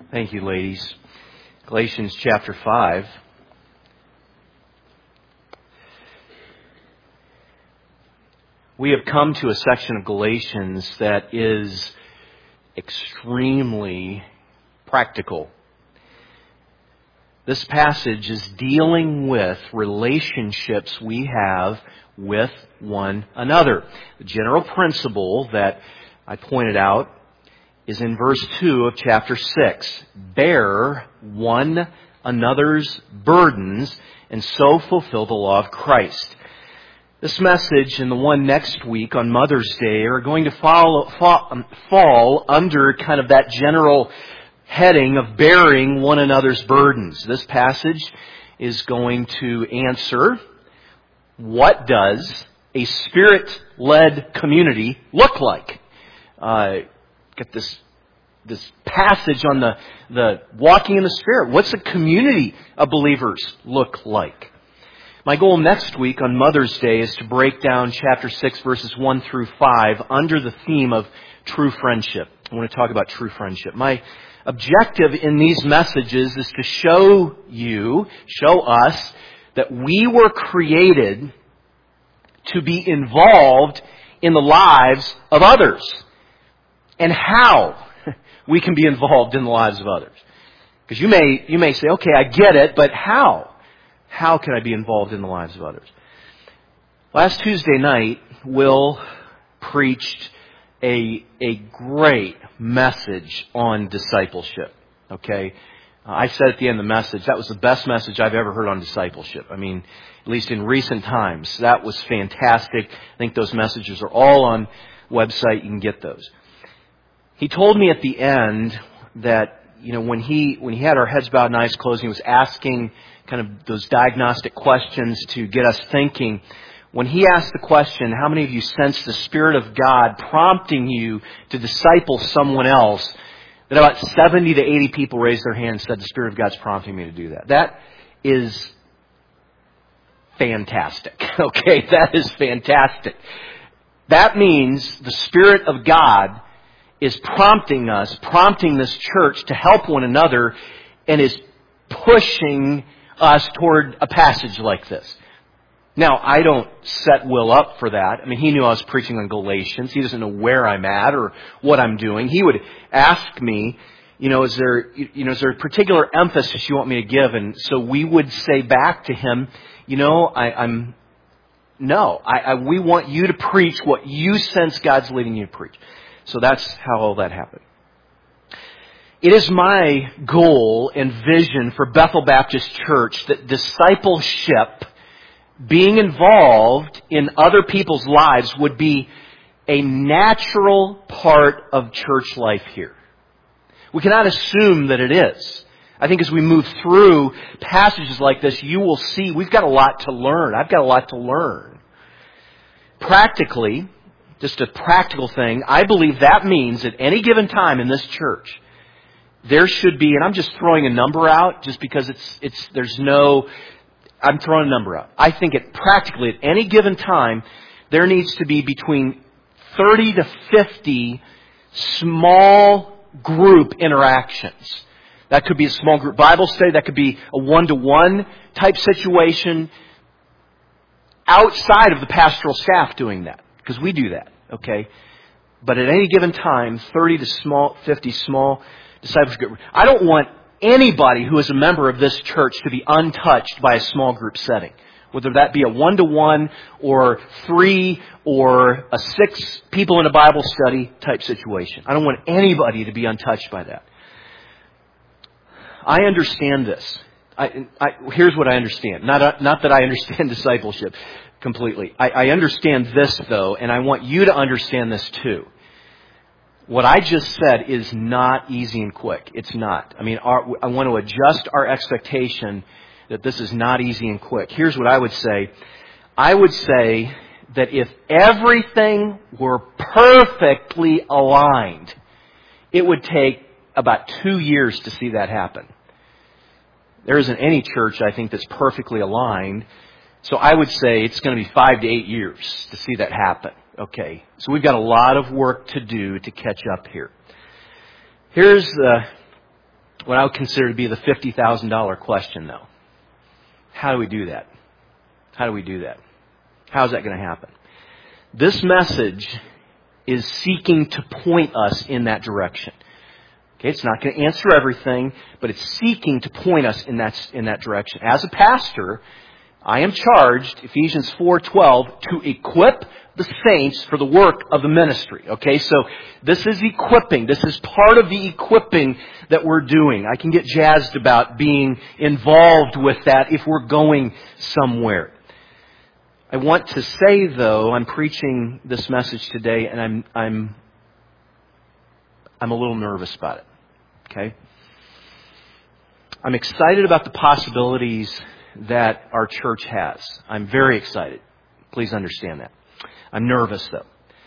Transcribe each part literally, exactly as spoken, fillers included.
Thank you, ladies. Galatians chapter five. We have come to a section of Galatians that is extremely practical. This passage is dealing with relationships we have with one another. The general principle that I pointed out is in verse two of chapter six. Bear one another's burdens and so fulfill the law of Christ. This message and the one next week on Mother's Day are going to follow, fall, fall under kind of that general heading of bearing one another's burdens. This passage is going to answer, what does a Spirit-led community look like? Uh, get this this passage on the, the walking in the Spirit. What's a community of believers look like? My goal next week on Mother's Day is to break down chapter six, verses one through five under the theme of true friendship. I want to talk about true friendship. My objective in these messages is to show you, show us, that we were created to be involved in the lives of others. And how we can be involved in the lives of others. Because you may, you may say, okay, I get it, but how? How can I be involved in the lives of others? Last Tuesday night, Will preached a, a great message on discipleship. Okay? Uh, I said at the end of the message, that was the best message I've ever heard on discipleship. I mean, at least in recent times. That was fantastic. I think those messages are all on the website. You can get those. He told me at the end that, you know, when he when he had our heads bowed and eyes closed, he was asking kind of those diagnostic questions to get us thinking. When he asked the question, how many of you sense the Spirit of God prompting you to disciple someone else, that about seventy to eighty people raised their hands and said, the Spirit of God's prompting me to do that. That is fantastic. Okay, that is fantastic. That means the Spirit of God is prompting us, prompting this church to help one another, and is pushing us toward a passage like this. Now, I don't set Will up for that. I mean, he knew I was preaching on Galatians. He doesn't know where I'm at or what I'm doing. He would ask me, you know, is there, you know, is there a particular emphasis you want me to give? And so we would say back to him, you know, I, I'm, no, I, I, we want you to preach what you sense God's leading you to preach. So that's how all that happened. It is my goal and vision for Bethel Baptist Church that discipleship, being involved in other people's lives, would be a natural part of church life here. We cannot assume that it is. I think as we move through passages like this, you will see we've got a lot to learn. I've got a lot to learn. Practically, just a practical thing, I believe that means at any given time in this church, there should be, and I'm just throwing a number out just because it's, it's, there's no, I'm throwing a number out. I think it practically at any given time, there needs to be between thirty to fifty small group interactions. That could be a small group Bible study. That could be a one-to-one type situation outside of the pastoral staff doing that. Because we do that, okay? But at any given time, thirty to small, fifty small discipleship group. I don't want anybody who is a member of this church to be untouched by a small group setting. Whether that be a one-to-one or three or a six people in a Bible study type situation. I don't want anybody to be untouched by that. I understand this. I, I, here's what I understand. Not, not that I understand discipleship completely. I, I understand this, though, and I want you to understand this, too. What I just said is not easy and quick. It's not. I mean, our, I want to adjust our expectation that this is not easy and quick. Here's what I would say. I would say that if everything were perfectly aligned, it would take about two years to see that happen. There isn't any church, I think, that's perfectly aligned. So I would say it's going to be five to eight years to see that happen. Okay, so we've got a lot of work to do to catch up here. Here's the what I would consider to be the fifty thousand dollars question, though. How do we do that? How do we do that? How is that going to happen? This message is seeking to point us in that direction. Okay, it's not going to answer everything, but it's seeking to point us in that, in that direction. As a pastor, I am charged, Ephesians four twelve, to equip the saints for the work of the ministry. Okay, so this is equipping. This is part of the equipping that we're doing. I can get jazzed about being involved with that if we're going somewhere. I want to say, though, I'm preaching this message today, and I'm I'm I'm a little nervous about it. Okay? I'm excited about the possibilities that our church has. I'm very excited. Please understand that. I'm nervous, though.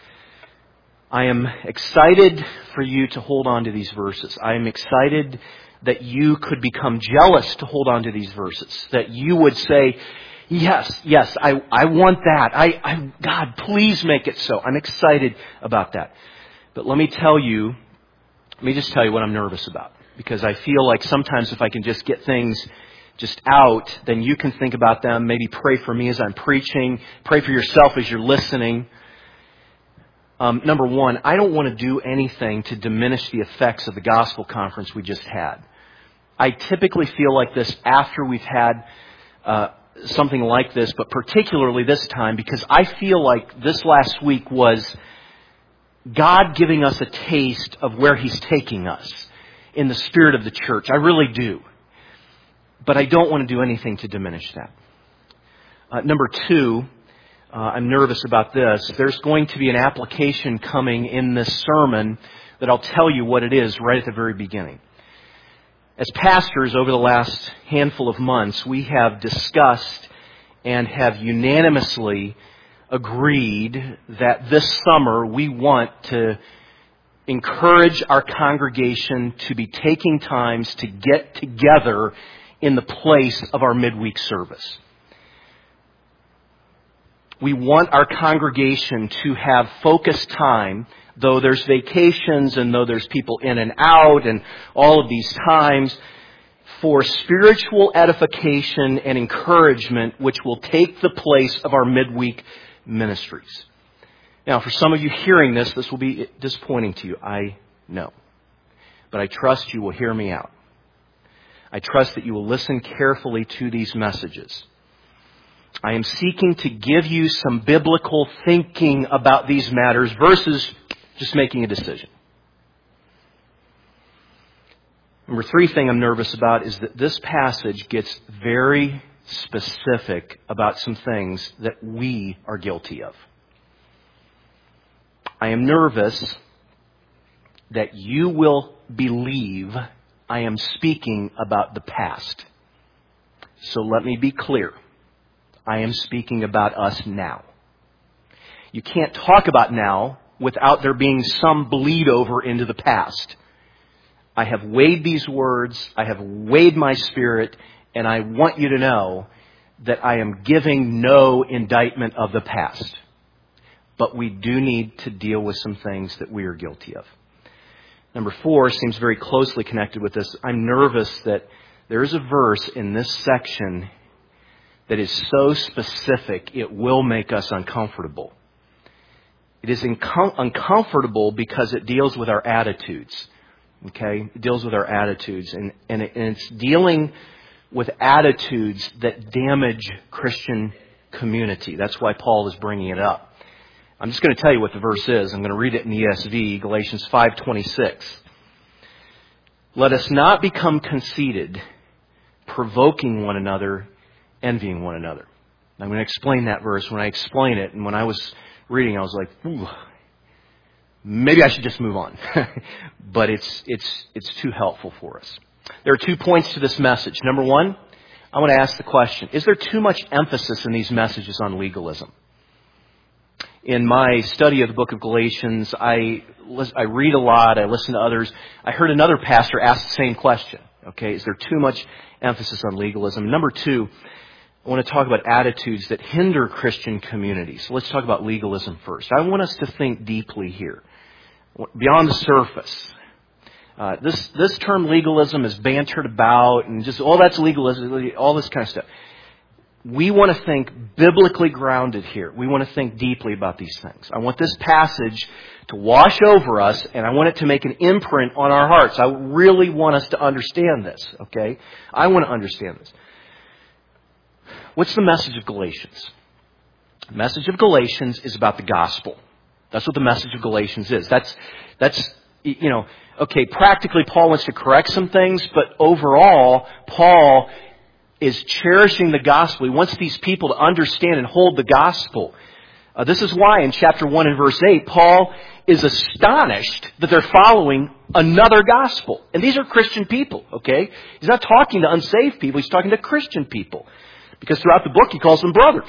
I am excited for you to hold on to these verses. I am excited that you could become jealous to hold on to these verses. That you would say, yes, yes, I, I want that. I, I, God, please make it so. I'm excited about that. But let me tell you, let me just tell you what I'm nervous about. Because I feel like sometimes if I can just get things just out, then you can think about them. Maybe pray for me as I'm preaching. Pray for yourself as you're listening. Um, number one, I don't want to do anything to diminish the effects of the gospel conference we just had. I typically feel like this after we've had uh, something like this, but particularly this time, because I feel like this last week was God giving us a taste of where He's taking us in the spirit of the church. I really do. But I don't want to do anything to diminish that. Uh, number two, uh, I'm nervous about this. There's going to be an application coming in this sermon that I'll tell you what it is right at the very beginning. As pastors over the last handful of months, we have discussed and have unanimously agreed that this summer we want to encourage our congregation to be taking times to get together in the place of our midweek service. We want our congregation to have focused time, though there's vacations and though there's people in and out and all of these times, for spiritual edification and encouragement, which will take the place of our midweek ministries. Now, for some of you hearing this, this will be disappointing to you. I know. But I trust you will hear me out. I trust that you will listen carefully to these messages. I am seeking to give you some biblical thinking about these matters versus just making a decision. Number three thing I'm nervous about is that this passage gets very specific about some things that we are guilty of. I am nervous that you will believe I am speaking about the past. So let me be clear. I am speaking about us now. You can't talk about now without there being some bleed over into the past. I have weighed these words. I have weighed my spirit. And I want you to know that I am giving no indictment of the past. But we do need to deal with some things that we are guilty of. Number four seems very closely connected with this. I'm nervous that there is a verse in this section that is so specific it will make us uncomfortable. It is inco- uncomfortable because it deals with our attitudes. Okay? It deals with our attitudes. And, and, it, and it's dealing with attitudes that damage Christian community. That's why Paul is bringing it up. I'm just going to tell you what the verse is. I'm going to read it in the E S V, Galatians five twenty-six. Let us not become conceited, provoking one another, envying one another. I'm going to explain that verse. When I explain it, and when I was reading, I was like, ooh, maybe I should just move on. But it's it's it's too helpful for us. There are two points to this message. Number one, I want to ask the question, is there too much emphasis in these messages on legalism? In my study of the book of Galatians, I, I read a lot, I listen to others. I heard another pastor ask the same question. Okay, is there too much emphasis on legalism? Number two, I want to talk about attitudes that hinder Christian communities. So let's talk about legalism first. I want us to think deeply here, beyond the surface. Uh, this this term legalism is bantered about and just, oh, that's legalism, all this kind of stuff. We want to think biblically grounded here. We want to think deeply about these things. I want this passage to wash over us, and I want it to make an imprint on our hearts. I really want us to understand this, okay? I want to understand this. What's the message of Galatians? The message of Galatians is about the gospel. That's what the message of Galatians is. That's, that's, you know, okay, practically Paul wants to correct some things, but overall, Paul is cherishing the gospel. He wants these people to understand and hold the gospel. Uh, this is why in chapter one and verse eight, Paul is astonished that they're following another gospel. And these are Christian people, okay? He's not talking to unsaved people. He's talking to Christian people. Because throughout the book, he calls them brothers.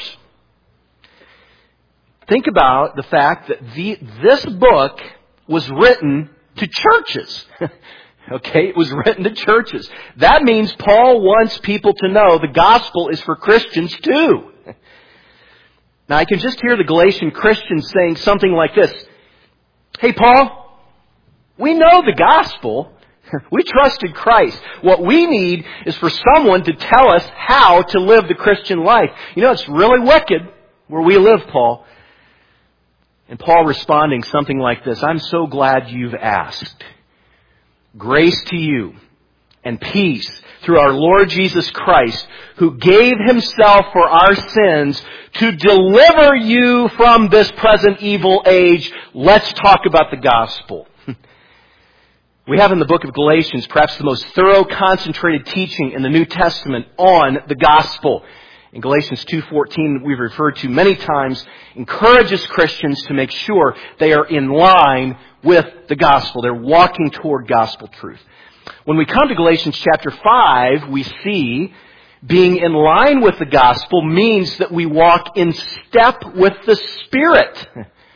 Think about the fact that the, this book was written to churches. Okay, it was written to churches. That means Paul wants people to know the gospel is for Christians too. Now I can just hear the Galatian Christians saying something like this. Hey Paul, we know the gospel. We trust in Christ. What we need is for someone to tell us how to live the Christian life. You know, it's really wicked where we live, Paul. And Paul responding something like this. I'm so glad you've asked. Grace to you and peace through our Lord Jesus Christ, who gave Himself for our sins to deliver you from this present evil age. Let's talk about the gospel. We have in the book of Galatians perhaps the most thorough, concentrated teaching in the New Testament on the gospel. In Galatians two fourteen, we've referred to many times, encourages Christians to make sure they are in line with the gospel. They're walking toward gospel truth. When we come to Galatians chapter five, we see being in line with the gospel means that we walk in step with the Spirit.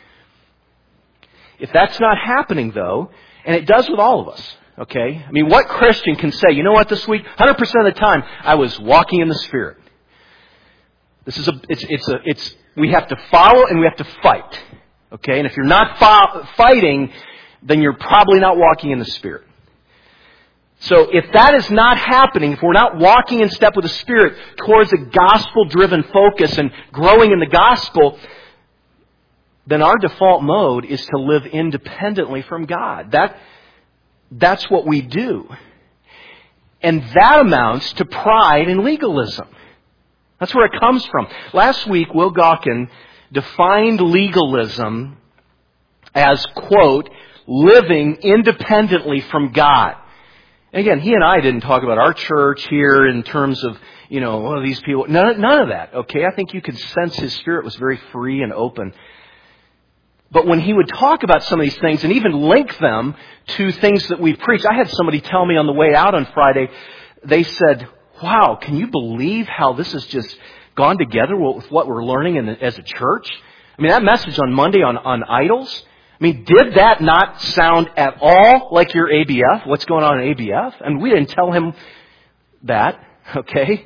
If that's not happening, though, and it does with all of us, okay? I mean, what Christian can say, you know what, this week, one hundred percent of the time, I was walking in the Spirit. This is a, it's, it's a, it's, we have to follow and we have to fight. Okay? And if you're not fo- fighting, then you're probably not walking in the Spirit. So if that is not happening, if we're not walking in step with the Spirit towards a gospel-driven focus and growing in the gospel, then our default mode is to live independently from God. That, that's what we do. And that amounts to pride and legalism. That's where it comes from. Last week, Will Gawkin defined legalism as, quote, living independently from God. And again, he and I didn't talk about our church here in terms of, you know, well, these people. None, none of that, okay? I think you could sense his spirit was very free and open. But when he would talk about some of these things and even link them to things that we preach, I had somebody tell me on the way out on Friday, they said, wow, can you believe how this has just gone together with what we're learning in the, as a church? I mean, that message on Monday on, on idols, I mean, did that not sound at all like your A B F? What's going on in A B F? And we didn't tell him that, okay?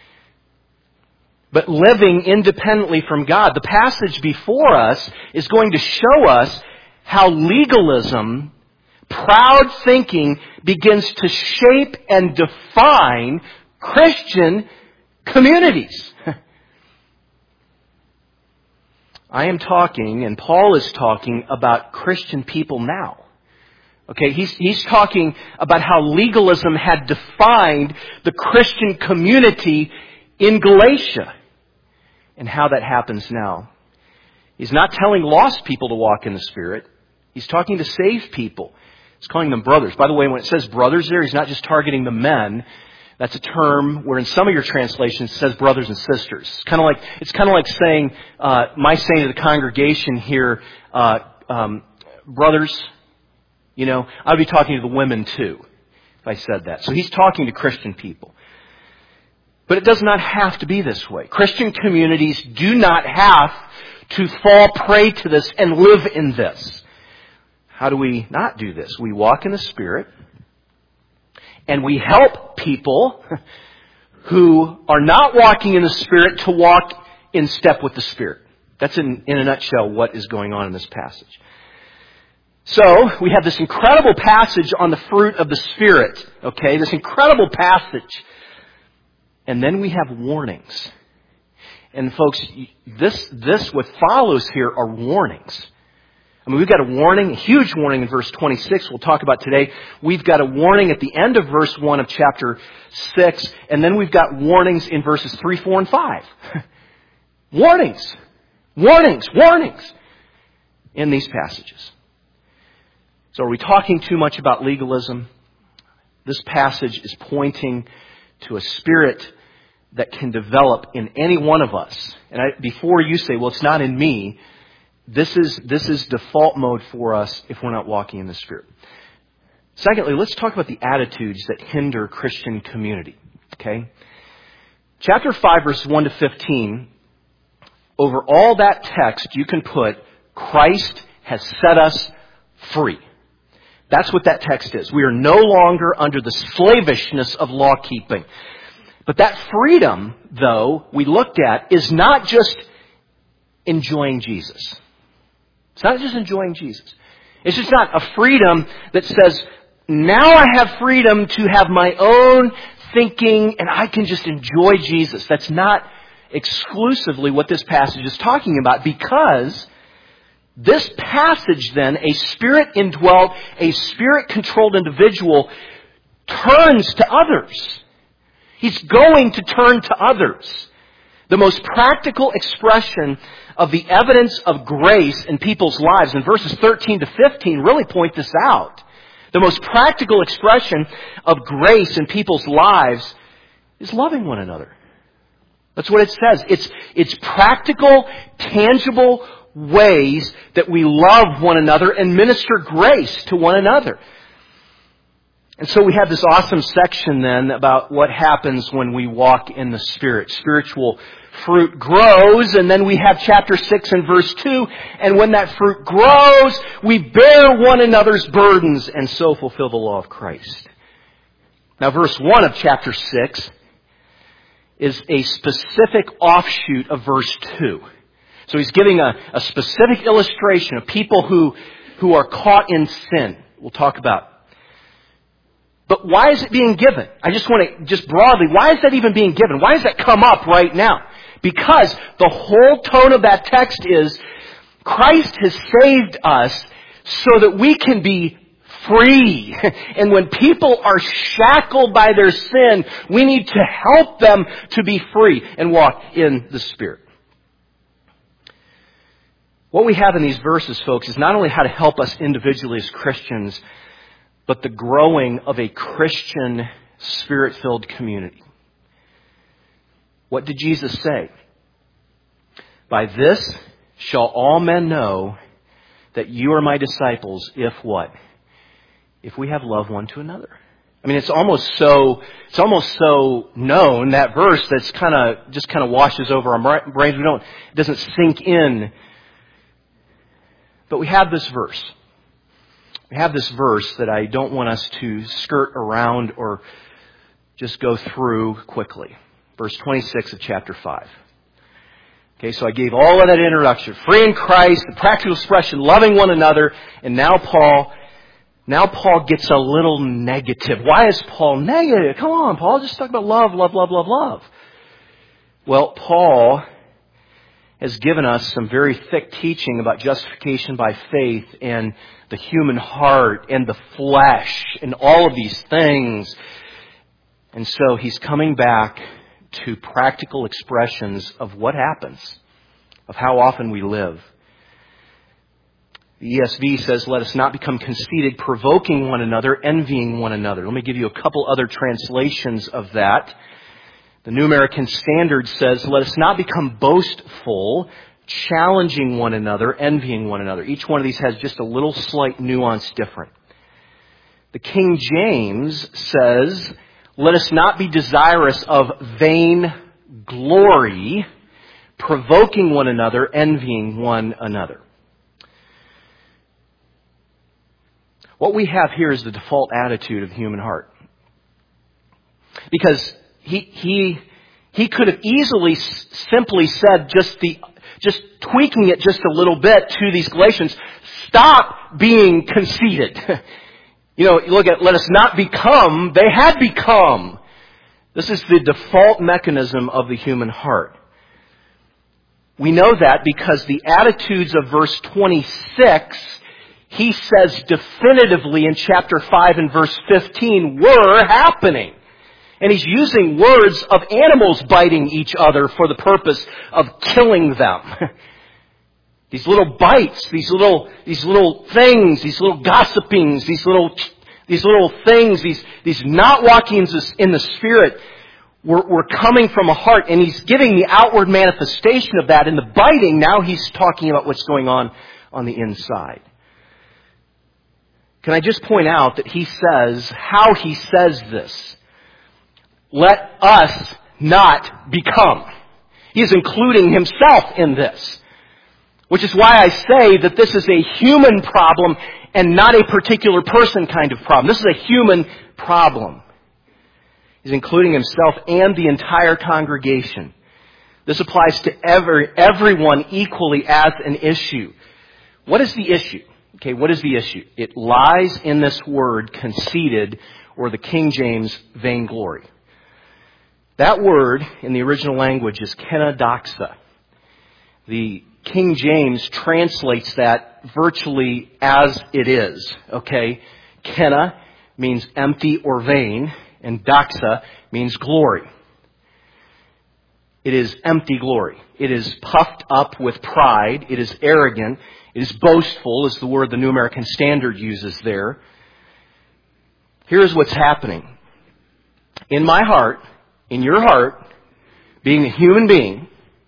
But living independently from God. The passage before us is going to show us how legalism, proud thinking, begins to shape and define Christian communities. I am talking, and Paul is talking about Christian people now. Okay, he's, he's talking about how legalism had defined the Christian community in Galatia and how that happens now. He's not telling lost people to walk in the Spirit. He's talking to saved people. He's calling them brothers. By the way, when it says brothers there, he's not just targeting the men. That's a term where in some of your translations it says brothers and sisters. It's kind of like, it's kind of like saying, uh, my saying to the congregation here, uh, um, brothers, you know, I would be talking to the women too, if I said that. So he's talking to Christian people. But it does not have to be this way. Christian communities do not have to fall prey to this and live in this. How do we not do this? We walk in the Spirit. And we help people who are not walking in the Spirit to walk in step with the Spirit. That's in, in a nutshell what is going on in this passage. So, we have this incredible passage on the fruit of the Spirit, okay? This incredible passage. And then we have warnings. And folks, this, this, what follows here are warnings. I mean, we've got a warning, a huge warning in verse twenty-six we'll talk about today. We've got a warning at the end of verse one of chapter six, and then we've got warnings in verses three, four, and five. Warnings! Warnings! Warnings! In these passages. So are we talking too much about legalism? This passage is pointing to a spirit that can develop in any one of us. And I, before you say, well, it's not in me, This is, this is default mode for us if we're not walking in the Spirit. Secondly, let's talk about the attitudes that hinder Christian community. Okay? Chapter five, verses one to fifteen, over all that text you can put, Christ has set us free. That's what that text is. We are no longer under the slavishness of law keeping. But that freedom, though, we looked at, is not just enjoying Jesus. It's not just enjoying Jesus. It's just not a freedom that says, now I have freedom to have my own thinking and I can just enjoy Jesus. That's not exclusively what this passage is talking about, because this passage then, a Spirit-indwelt, a Spirit-controlled individual turns to others. He's going to turn to others. The most practical expression of the evidence of grace in people's lives, and verses thirteen to fifteen really point this out. The most practical expression of grace in people's lives is loving one another. That's what it says. It's, it's practical, tangible ways that we love one another and minister grace to one another. And so we have this awesome section then about what happens when we walk in the Spirit. Spiritual fruit grows, and then we have chapter six and verse two. And when that fruit grows, we bear one another's burdens and so fulfill the law of Christ. Now verse one of chapter six is a specific offshoot of verse two. So he's giving a, a specific illustration of people who, who are caught in sin. We'll talk about. But why is it being given? I just want to, just broadly, why is that even being given? Why does that come up right now? Because the whole tone of that text is, Christ has saved us so that we can be free. And when people are shackled by their sin, we need to help them to be free and walk in the Spirit. What we have in these verses, folks, is not only how to help us individually as Christians, but the growing of a Christian Spirit-filled community. What did Jesus say? By this shall all men know that you are my disciples, if what? If we have love one to another. I mean, it's almost so, it's almost so known, that verse, that's kind of, just kind of washes over our brains. We don't, it doesn't sink in. But we have this verse. We have this verse that I don't want us to skirt around or just go through quickly. Verse twenty-six of chapter five. Okay, so I gave all of that introduction. Free in Christ, the practical expression, loving one another. And now Paul, now Paul gets a little negative. Why is Paul negative? Come on, Paul, just talk about love, love, love, love, love. Well, Paul has given us some very thick teaching about justification by faith and the human heart and the flesh and all of these things. And so he's coming back to practical expressions of what happens, of how often we live. The E S V says, let us not become conceited, provoking one another, envying one another. Let me give you a couple other translations of that. The New American Standard says, let us not become boastful, challenging one another, envying one another. Each one of these has just a little slight nuance different. The King James says, let us not be desirous of vain glory, provoking one another, envying one another. What we have here is the default attitude of the human heart. Because he he he could have easily simply said just the just tweaking it just a little bit to these Galatians, stop being conceited. You know, you look at, let us not become, they had become. This is the default mechanism of the human heart. We know that because the attitudes of verse twenty-six, he says definitively in chapter five and verse fifteen, were happening. And he's using words of animals biting each other for the purpose of killing them. These little bites, these little, these little things, these little gossipings, these little, these little things, these, these not walking in the Spirit were, were coming from a heart. And he's giving the outward manifestation of that. In the biting, now he's talking about what's going on on the inside. Can I just point out that he says, how he says this, let us not become. He is including himself in this. Which is why I say that this is a human problem and not a particular person kind of problem. This is a human problem. He's including himself and the entire congregation. This applies to every, everyone equally as an issue. What is the issue? Okay, what is the issue? It lies in this word, conceited, or the King James, vainglory. That word in the original language is kenodoxa. The King James translates that virtually as it is. Okay? Kena means empty or vain, and doxa means glory. It is empty glory. It is puffed up with pride. It is arrogant. It is boastful, is the word the New American Standard uses there. Here's what's happening. In my heart, in your heart, being a human being,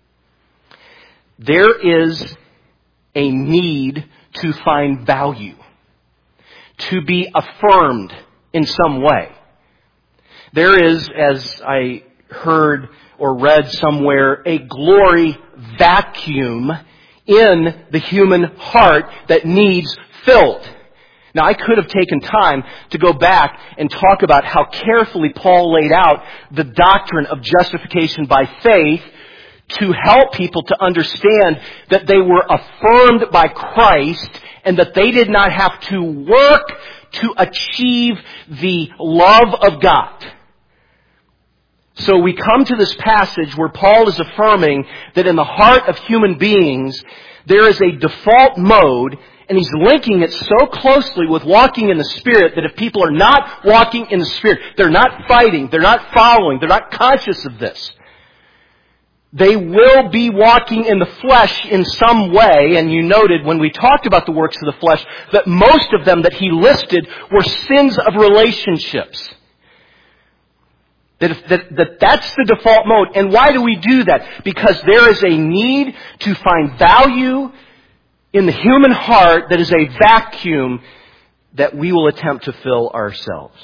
there is a need to find value, to be affirmed in some way. There is, as I heard or read somewhere, a glory vacuum in the human heart that needs filled. Now, I could have taken time to go back and talk about how carefully Paul laid out the doctrine of justification by faith to help people to understand that they were affirmed by Christ and that they did not have to work to achieve the love of God. So we come to this passage where Paul is affirming that in the heart of human beings there is a default mode, and he's linking it so closely with walking in the Spirit that if people are not walking in the Spirit, they're not fighting, they're not following, they're not conscious of this, they will be walking in the flesh in some way. And you noted when we talked about the works of the flesh that most of them that he listed were sins of relationships. That, if, that, that that's the default mode. And why do we do that? Because there is a need to find value in the human heart that is a vacuum that we will attempt to fill ourselves.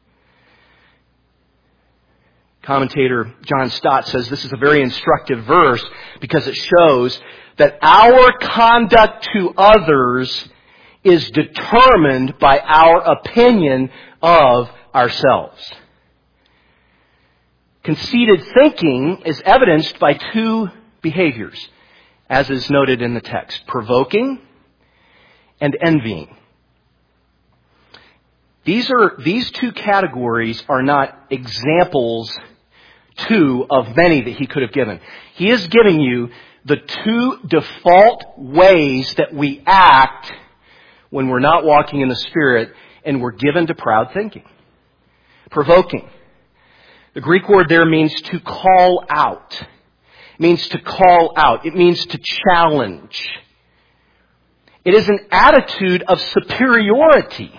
Commentator John Stott says this is a very instructive verse because it shows that our conduct to others is determined by our opinion of ourselves. Conceited thinking is evidenced by two behaviors, as is noted in the text: provoking and envying. These are these two categories are not examples two of many that he could have given. He is giving you the two default ways that we act when we're not walking in the Spirit and we're given to proud thinking. Provoking. The Greek word there means to call out. It means to call out. It means to challenge. It is an attitude of superiority.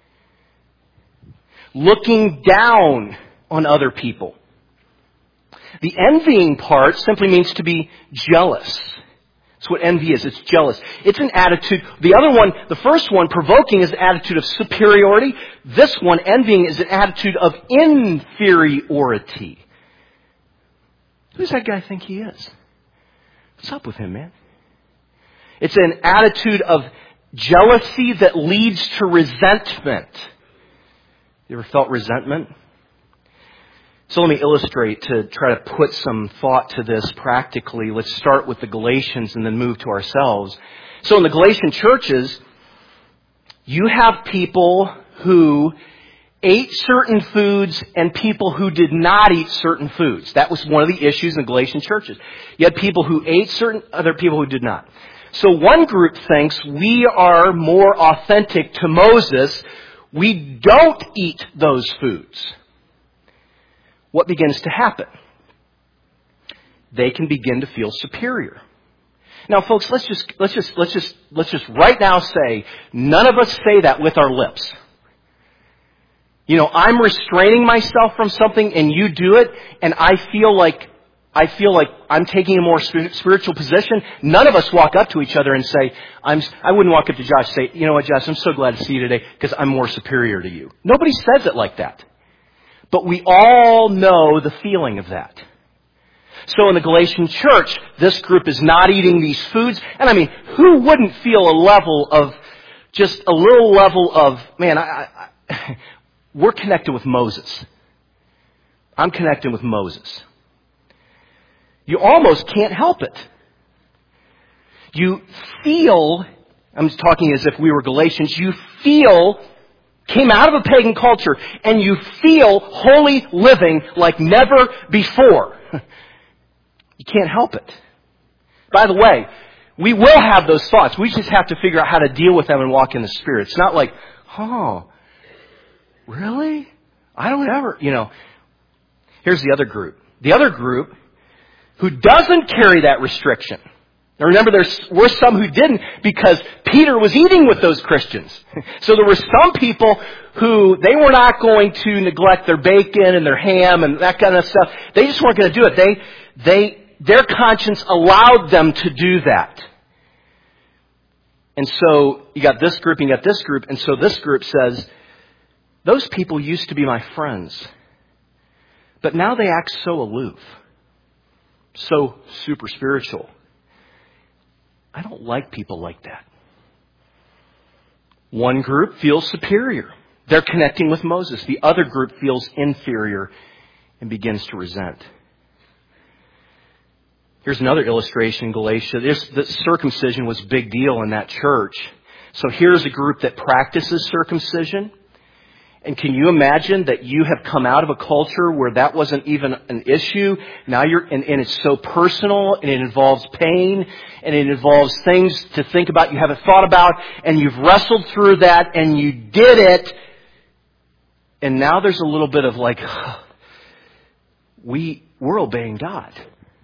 Looking down on other people. The envying part simply means to be jealous. That's what envy is. It's jealous. It's an attitude. The other one, the first one, provoking, is an attitude of superiority. This one, envying, is an attitude of inferiority. Who does that guy think he is? What's up with him, man? It's an attitude of jealousy that leads to resentment. You ever felt resentment? So let me illustrate to try to put some thought to this practically. Let's start with the Galatians and then move to ourselves. So in the Galatian churches, You have people who ate certain foods and people who did not eat certain foods. That was one of the issues in Galatian churches. You had people who ate certain, other people who did not. So one group thinks we are more authentic to Moses. We don't eat those foods. What begins to happen? They can begin to feel superior. Now, folks, let's just, let's just, let's just, let's just right now say, none of us say that with our lips. You know, I'm restraining myself from something and you do it, and I feel like, I feel like I'm taking a more spiritual position. None of us walk up to each other and say, I'm, I wouldn't walk up to Josh and say, you know what, Josh, I'm so glad to see you today because I'm more superior to you. Nobody says it like that. But we all know the feeling of that. So in the Galatian church, this group is not eating these foods. And I mean, who wouldn't feel a level of, just a little level of, man, I, I, we're connected with Moses. I'm connected with Moses. You almost can't help it. You feel, I'm talking as if we were Galatians, you feel, came out of a pagan culture, and you feel holy living like never before. You can't help it. By the way, we will have those thoughts. We just have to figure out how to deal with them and walk in the Spirit. It's not like, oh, really? I don't ever, you know. Here's the other group. The other group who doesn't carry that restriction. Now remember, there were some who didn't because Peter was eating with those Christians. So there were some people who, they were not going to neglect their bacon and their ham and that kind of stuff. They just weren't going to do it. They, they, their conscience allowed them to do that. And so you got this group and you got this group. And so this group says, those people used to be my friends, but now they act so aloof, so super spiritual. I don't like people like that. One group feels superior. They're connecting with Moses. The other group feels inferior and begins to resent. Here's another illustration in Galatia. This, the circumcision was a big deal in that church. So here's a group that practices circumcision. And can you imagine that you have come out of a culture where that wasn't even an issue? Now you're, and, and it's so personal, and it involves pain, and it involves things to think about you haven't thought about, and you've wrestled through that, and you did it, and now there's a little bit of like, we, we're obeying God.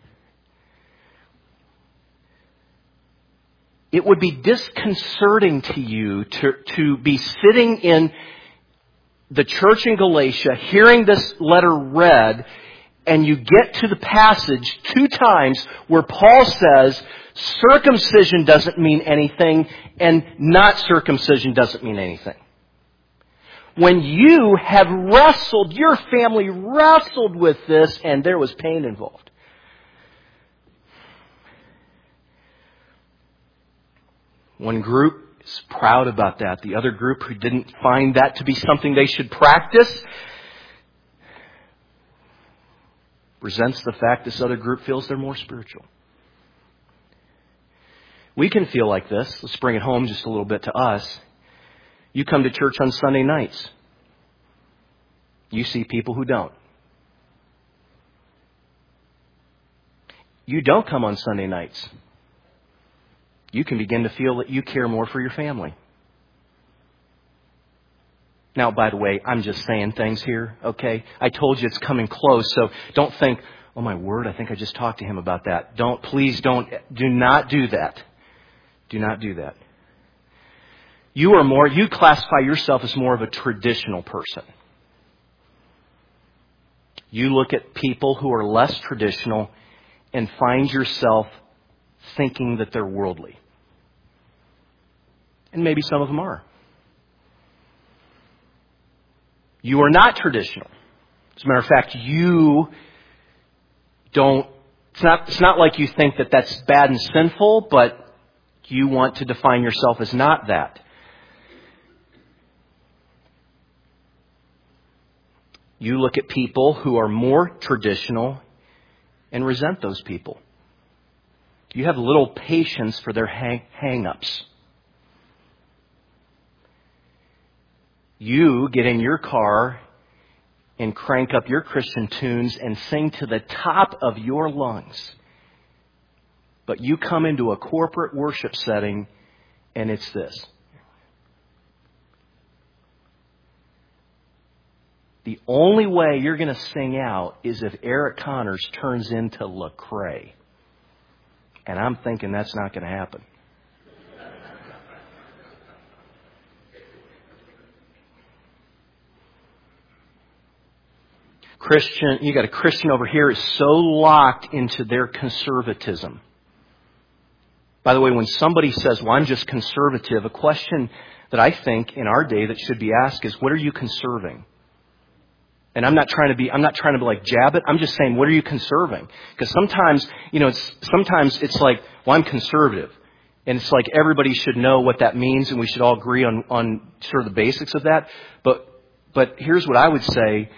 It would be disconcerting to you to, to be sitting in the church in Galatia, hearing this letter read, and you get to the passage two times where Paul says circumcision doesn't mean anything and not circumcision doesn't mean anything. When you have wrestled, your family wrestled with this, and there was pain involved. One group is proud about that. The other group, who didn't find that to be something they should practice, resents the fact this other group feels they're more spiritual. We can feel like this. Let's bring it home just a little bit to us. You come to church on Sunday nights. You see people who don't. You don't come on Sunday nights. You can begin to feel that you care more for your family. Now, by the way, I'm just saying things here, okay? I told you it's coming close, so don't think, oh my word, I think I just talked to him about that. Don't, please don't, do not do that. Do not do that. You are more, you classify yourself as more of a traditional person. You look at people who are less traditional and find yourself thinking that they're worldly. And maybe some of them are. You are not traditional. As a matter of fact, you don't, it's not, it's not like you think that that's bad and sinful, but you want to define yourself as not that. You look at people who are more traditional and resent those people. You have little patience for their hang- hang-ups. You get in your car and crank up your Christian tunes and sing to the top of your lungs. But you come into a corporate worship setting and it's this. The only way you're going to sing out is if Eric Connors turns into Lecrae. And I'm thinking that's not going to happen. Christian, you got a Christian over here is so locked into their conservatism. By the way, when somebody says, well, I'm just conservative, a question that I think in our day that should be asked is, what are you conserving? And I'm not trying to be, I'm not trying to be like jab it. I'm just saying, what are you conserving? Because sometimes, you know, it's, sometimes it's like, well, I'm conservative. And it's like everybody should know what that means and we should all agree on, on sort of the basics of that. But, but here's what I would say.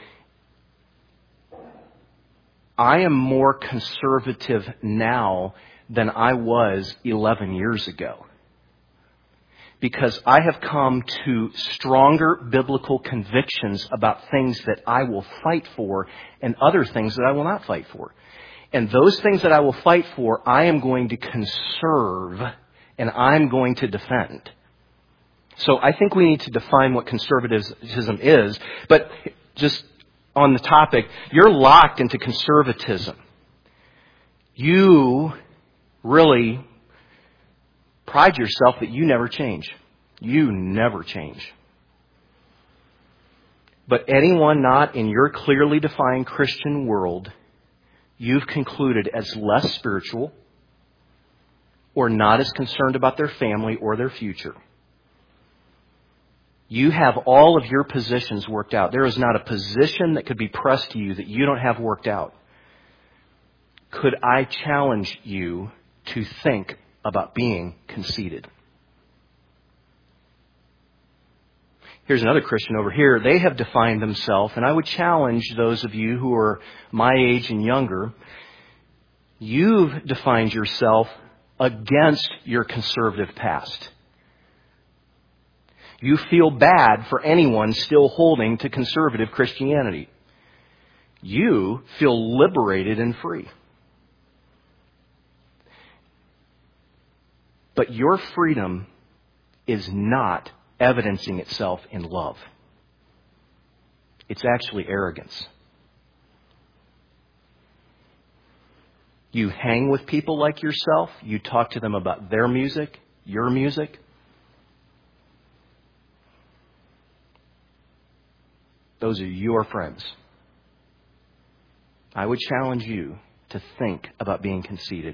I am more conservative now than I was eleven years ago. Because I have come to stronger biblical convictions about things that I will fight for and other things that I will not fight for. And those things that I will fight for, I am going to conserve and I'm going to defend. So I think we need to define what conservatism is. But just on the topic, you're locked into conservatism. You really pride yourself that you never change. You never change. But anyone not in your clearly defined Christian world, you've concluded as less spiritual or not as concerned about their family or their future. You have all of your positions worked out. There is not a position that could be pressed to you that you don't have worked out. Could I challenge you to think about being conceited? Here's another Christian over here. They have defined themselves, and I would challenge those of you who are my age and younger. You've defined yourself against your conservative past. You feel bad for anyone still holding to conservative Christianity. You feel liberated and free. But your freedom is not evidencing itself in love. It's actually arrogance. You hang with people like yourself. You talk to them about their music, your music. Those are your friends. I would challenge you to think about being conceited.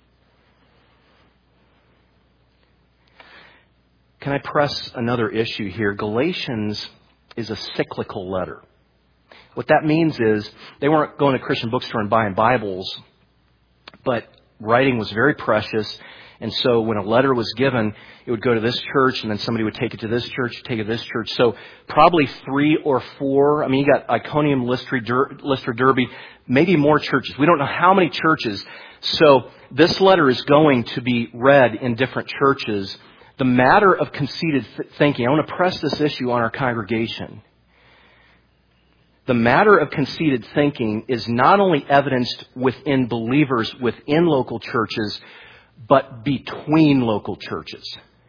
Can I press another issue here? Galatians is a cyclical letter. What that means is they weren't going to a Christian bookstore and buying Bibles, but writing was very precious. And so when a letter was given, it would go to this church, and then somebody would take it to this church, take it to this church. So probably three or four. I mean, you got Iconium, Lystra, Der- Lystra, Derbe, maybe more churches. We don't know how many churches. So this letter is going to be read in different churches. The matter of conceited th- thinking, I want to press this issue on our congregation. The matter of conceited thinking is not only evidenced within believers within local churches, but between local churches.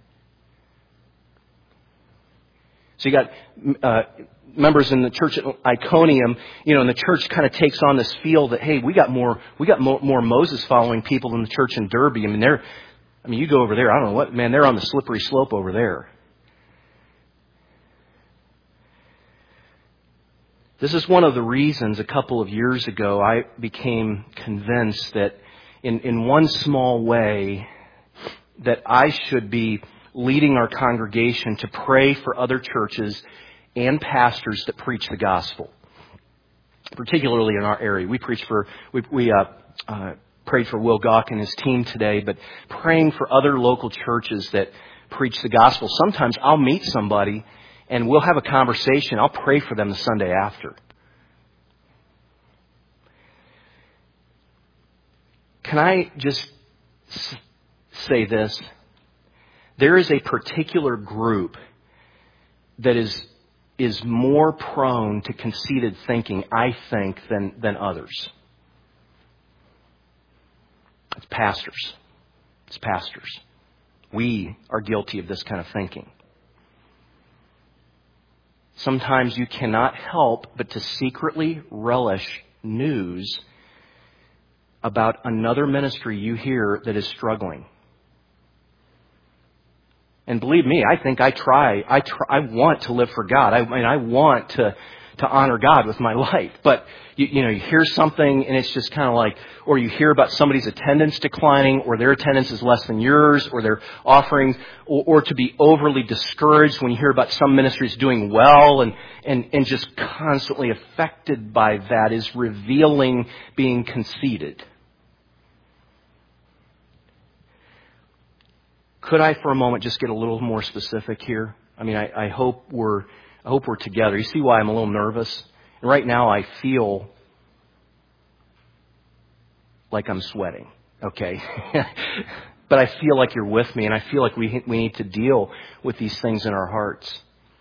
So you got uh, members in the church at Iconium, you know, and the church kind of takes on this feel that, hey, we got more, we got more, more Moses following people than the church in Derbe. I mean, they're, I mean, you go over there, I don't know what, man, they're on the slippery slope over there. This is one of the reasons a couple of years ago I became convinced that in, in one small way that I should be leading our congregation to pray for other churches and pastors that preach the gospel. Particularly in our area. We preach for, we, we uh, uh, prayed for Will Gawk and his team today, but praying for other local churches that preach the gospel. Sometimes I'll meet somebody and we'll have a conversation. I'll pray for them the Sunday after. Can I just say this? There is a particular group that is is more prone to conceited thinking, I think, than, than others. It's pastors. It's pastors. We are guilty of this kind of thinking. Sometimes you cannot help but to secretly relish news about another ministry you hear that is struggling. And believe me, I think I try, I try, I want to live for God. I, I mean, I want to, to honor God with my life. But, you, you know, you hear something and it's just kind of like, or you hear about somebody's attendance declining, or their attendance is less than yours, or their offerings, or, or to be overly discouraged when you hear about some ministries doing well, and, and, and just constantly affected by that is revealing being conceited. Could I, for a moment, just get a little more specific here? I mean, I, I hope we're, I hope we're together. You see why I'm a little nervous? And right now, I feel like I'm sweating. Okay, but I feel like you're with me, and I feel like we we need to deal with these things in our hearts.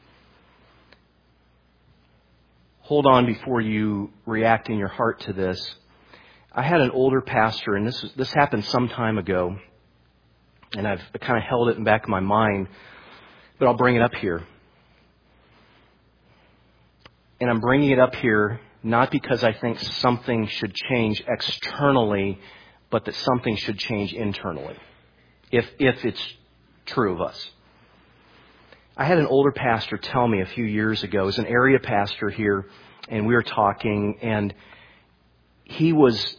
Hold on before you react in your heart to this. I had an older pastor, and this this happened some time ago. And I've kind of held it in the back of my mind, but I'll bring it up here. And I'm bringing it up here not because I think something should change externally, but that something should change internally, if if it's true of us. I had an older pastor tell me a few years ago, it was an area pastor here, and we were talking, and he was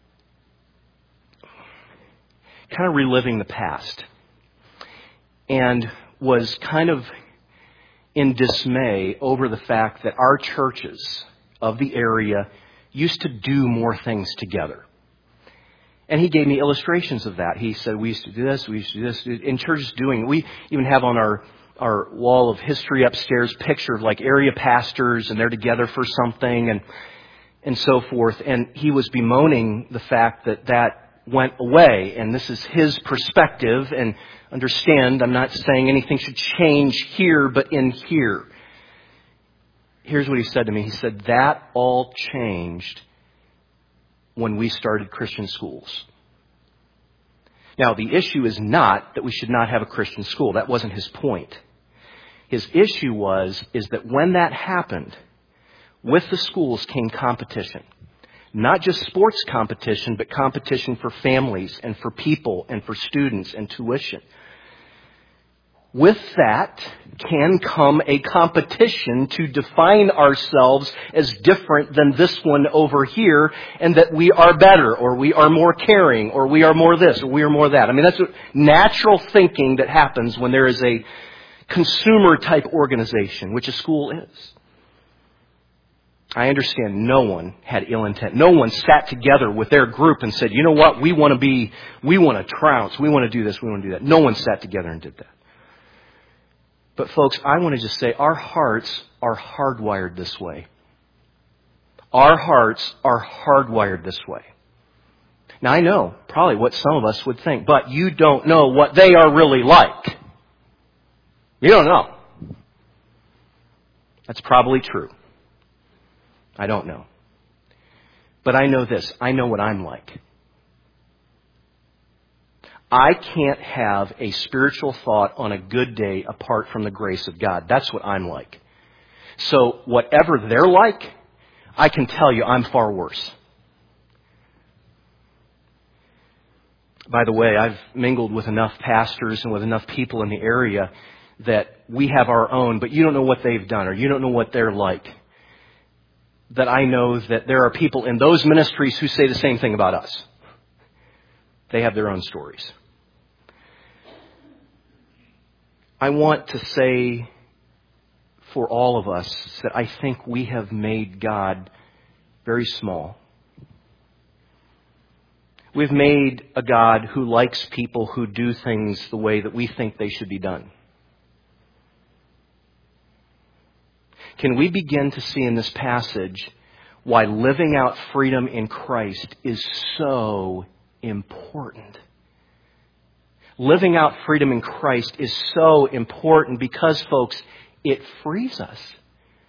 kind of reliving the past, and was kind of in dismay over the fact that our churches of the area used to do more things together. And he gave me illustrations of that. He said, we used to do this, we used to do this, in churches doing, we even have on our, our wall of history upstairs picture of like area pastors, and they're together for something, and, and so forth. And he was bemoaning the fact that that went away, and this is his perspective, and understand, I'm not saying anything should change here, but in here. Here's what he said to me. He said, that all changed when we started Christian schools. Now, the issue is not that we should not have a Christian school. That wasn't his point. His issue was, is that when that happened, with the schools came competition. Not just sports competition, but competition for families and for people and for students and tuition. With that can come a competition to define ourselves as different than this one over here, and that we are better, or we are more caring, or we are more this, or we are more that. I mean, that's what natural thinking that happens when there is a consumer type organization, which a school is. I understand no one had ill intent. No one sat together with their group and said, you know what, we want to be, we want to trounce, we want to do this, we want to do that. No one sat together and did that. But folks, I want to just say our hearts are hardwired this way. Our hearts are hardwired this way. Now I know probably what some of us would think, but you don't know what they are really like. You don't know. That's probably true. I don't know. But I know this. I know what I'm like. I can't have a spiritual thought on a good day apart from the grace of God. That's what I'm like. So whatever they're like, I can tell you I'm far worse. By the way, I've mingled with enough pastors and with enough people in the area that we have our own, but you don't know what they've done, or you don't know what they're like. That I know that there are people in those ministries who say the same thing about us. They have their own stories. I want to say for all of us that I think we have made God very small. We've made a God who likes people who do things the way that we think they should be done. Can we begin to see in this passage why living out freedom in Christ is so important? Living out freedom in Christ is so important because, folks, it frees us.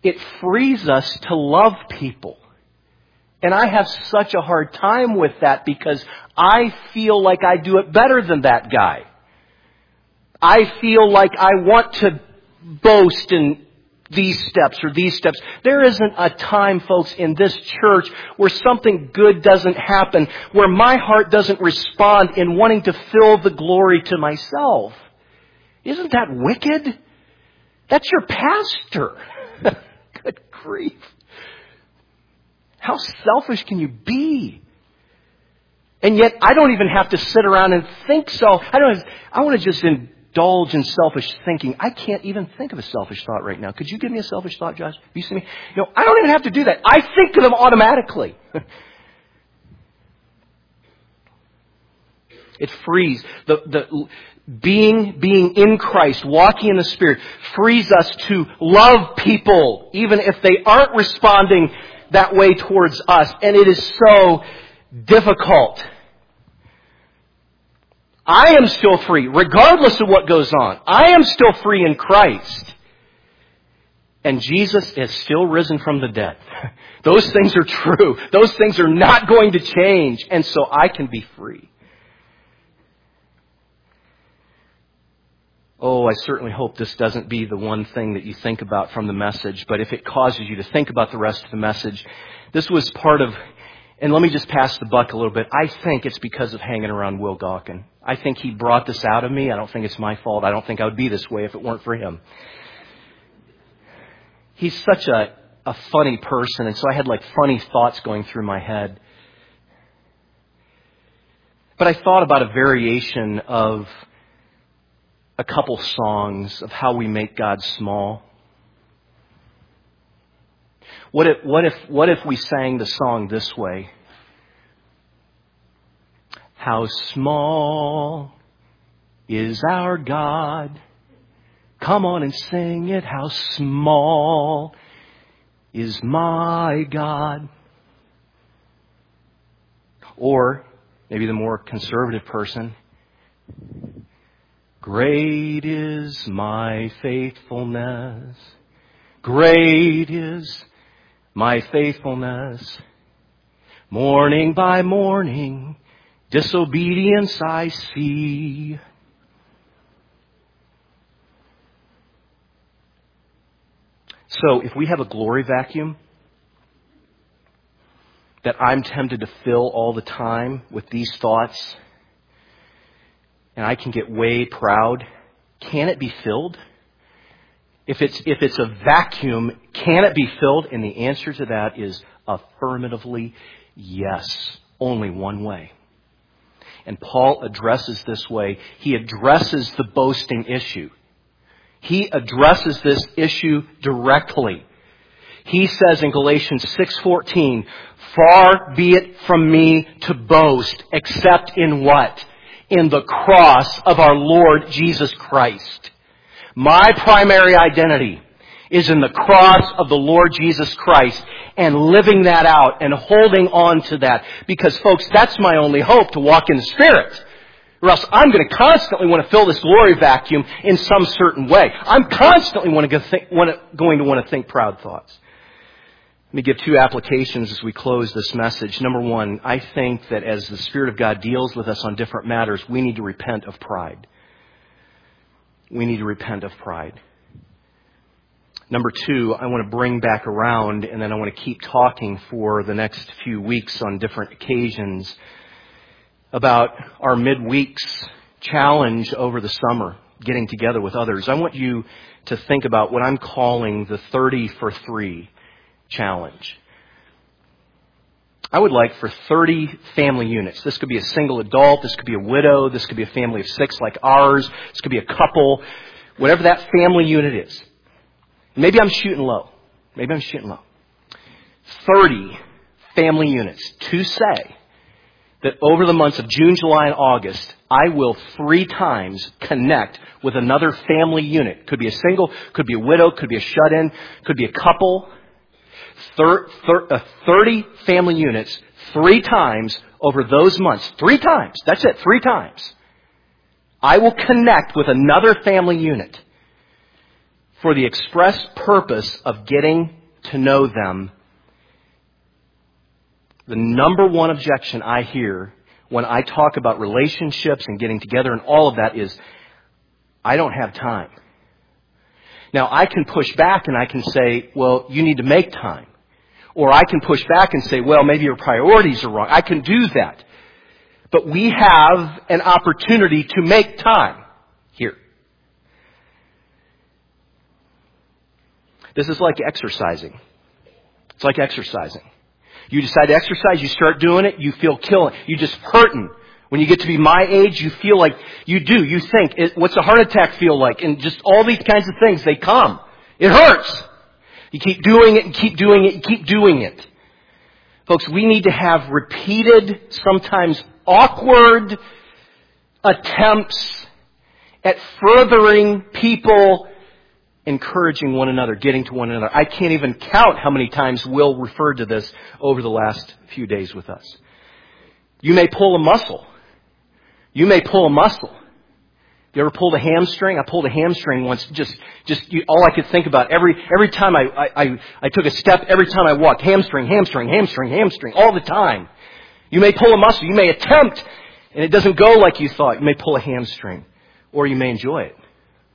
It frees us to love people. And I have such a hard time with that because I feel like I do it better than that guy. I feel like I want to boast in these steps or these steps. There isn't a time, folks, in this church where something good doesn't happen, where my heart doesn't respond in wanting to fill the glory to myself. Isn't that wicked? That's your pastor. Good grief. How selfish can you be? And yet I don't even have to sit around and think so. I don't. I want to just indulge in selfish thinking. I can't even think of a selfish thought right now. Could you give me a selfish thought, Josh? Have you seen me? No, I don't even have to do that. I think of them automatically. It frees the the being being in Christ, walking in the Spirit, frees us to love people, even if they aren't responding that way towards us. And it is so difficult. I am still free, regardless of what goes on. I am still free in Christ. And Jesus is still risen from the dead. Those things are true. Those things are not going to change. And so I can be free. Oh, I certainly hope this doesn't be the one thing that you think about from the message. But if it causes you to think about the rest of the message, this was part of, and let me just pass the buck a little bit. I think it's because of hanging around Will Gawkin. I think he brought this out of me. I don't think it's my fault. I don't think I would be this way if it weren't for him. He's such a, a funny person, and so I had like funny thoughts going through my head. But I thought about a variation of a couple songs of how we make God small. What if, what if, what if we sang the song this way? How small is our God? Come on and sing it. How small is my God? Or maybe the more conservative person, great is my faithfulness. Great is my faithfulness. Morning by morning, disobedience I see. So if we have a glory vacuum that I'm tempted to fill all the time with these thoughts, and I can get way proud, can it be filled? If it's, if it's a vacuum, can it be filled? And the answer to that is affirmatively yes. Only one way. And Paul addresses this way. He addresses the boasting issue. He addresses this issue directly. He says in Galatians six fourteen, far be it from me to boast, except in what? In the cross of our Lord Jesus Christ. My primary identity is in the cross of the Lord Jesus Christ and living that out and holding on to that. Because, folks, that's my only hope, to walk in the Spirit. Or else I'm going to constantly want to fill this glory vacuum in some certain way. I'm constantly want to think, want to, going to want to think proud thoughts. Let me give two applications as we close this message. Number one, I think that as the Spirit of God deals with us on different matters, we need to repent of pride. We need to repent of pride. Number two, I want to bring back around, and then I want to keep talking for the next few weeks on different occasions about our midweeks challenge over the summer, getting together with others. I want you to think about what I'm calling the thirty for three challenge. I would like for thirty family units. This could be a single adult. This could be a widow. This could be a family of six like ours. This could be a couple. Whatever that family unit is. Maybe I'm shooting low. Maybe I'm shooting low. thirty family units to say that over the months of June, July, and August, I will three times connect with another family unit. Could be a single, could be a widow, could be a shut-in, could be a couple. Thir- thir- uh, thirty family units, three times over those months. Three times. That's it. Three times. I will connect with another family unit for the express purpose of getting to know them, the number one objection I hear when I talk about relationships and getting together and all of that is, I don't have time. Now, I can push back and I can say, well, you need to make time. Or I can push back and say, well, maybe your priorities are wrong. I can do that. But we have an opportunity to make time here. This is like exercising. It's like exercising. You decide to exercise, you start doing it, you feel killing. You just hurting. When you get to be my age, you feel like you do. You think, it, what's a heart attack feel like? And just all these kinds of things, they come. It hurts. You keep doing it and keep doing it and keep doing it. Folks, we need to have repeated, sometimes awkward attempts at furthering people, encouraging one another, getting to one another. I can't even count how many times Will referred to this over the last few days with us. You may pull a muscle. You may pull a muscle. You ever pulled a hamstring? I pulled a hamstring once. Just, just you, all I could think about every every time I, I I I took a step, every time I walked, hamstring, hamstring, hamstring, hamstring, all the time. You may pull a muscle. You may attempt, and it doesn't go like you thought. You may pull a hamstring, or you may enjoy it.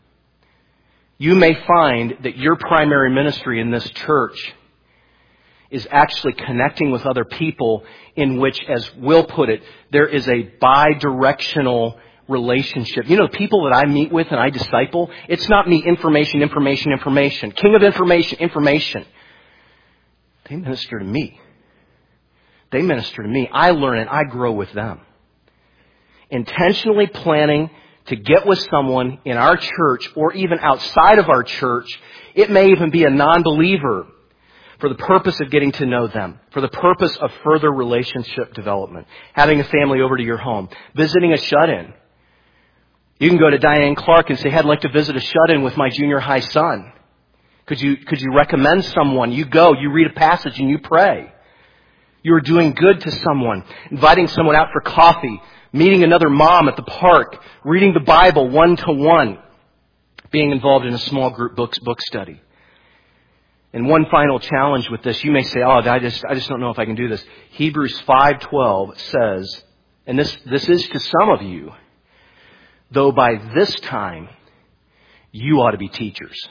You may find that your primary ministry in this church is actually connecting with other people in which, as Will put it, there is a bi-directional relationship. You know, people that I meet with and I disciple, it's not me information, information, information. King of information, information. They minister to me. They minister to me. I learn and I grow with them. Intentionally planning to get with someone in our church or even outside of our church, it may even be a non-believer, for the purpose of getting to know them, for the purpose of further relationship development, having a family over to your home, visiting a shut-in. You can go to Diane Clark and say, hey, I'd like to visit a shut-in with my junior high son. Could you, could you recommend someone? You go, you read a passage and you pray. You're doing good to someone, inviting someone out for coffee, meeting another mom at the park, reading the Bible one-to-one, being involved in a small group book, book study. And one final challenge with this, you may say, oh, I just, I just don't know if I can do this. Hebrews five twelve says, and this, this is to some of you, though by this time, you ought to be teachers.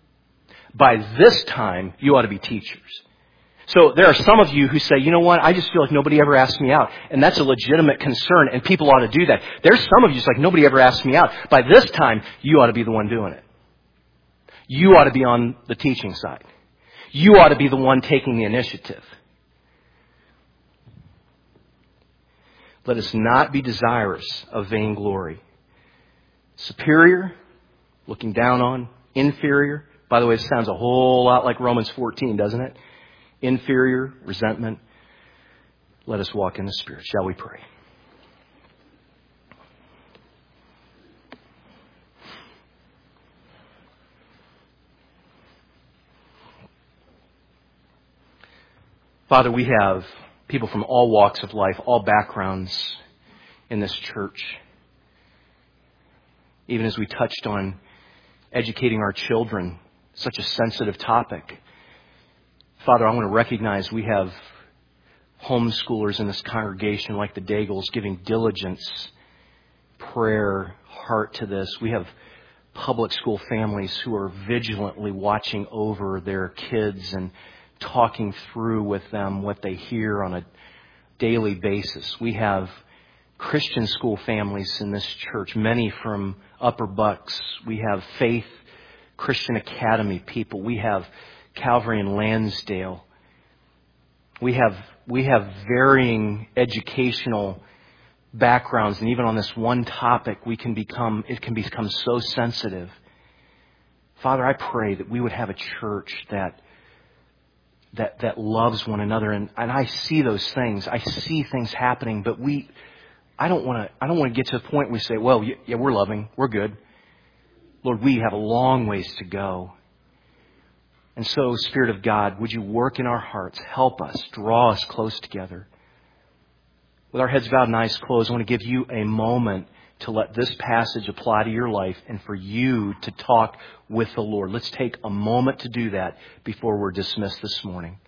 By this time, you ought to be teachers. So there are some of you who say, you know what, I just feel like nobody ever asked me out. And that's a legitimate concern, and people ought to do that. There's some of you who's like, nobody ever asked me out. By this time, you ought to be the one doing it. You ought to be on the teaching side. You ought to be the one taking the initiative. Let us not be desirous of vainglory. Superior, looking down on, inferior. By the way, it sounds a whole lot like Romans fourteen, doesn't it? Inferior, resentment. Let us walk in the Spirit. Shall we pray? Father, we have people from all walks of life, all backgrounds in this church. Even as we touched on educating our children, such a sensitive topic. Father, I want to recognize we have homeschoolers in this congregation like the Daigles giving diligence, prayer, heart to this. We have public school families who are vigilantly watching over their kids and talking through with them what they hear on a daily basis. We have Christian school families in this church, many from Upper Bucks. We have Faith Christian Academy people. We have Calvary and Lansdale. We have we have varying educational backgrounds, and even on this one topic, we can become it can become so sensitive. Father, I pray that we would have a church that that that loves one another, and, and I see those things. I see things happening, but we I don't want to I don't want to get to the point where we say, well, yeah, we're loving, we're good. Lord, we have a long ways to go. And so, Spirit of God, would you work in our hearts? Help us. Draw us close together. With our heads bowed and eyes closed, I want to give you a moment to let this passage apply to your life and for you to talk with the Lord. Let's take a moment to do that before we're dismissed this morning.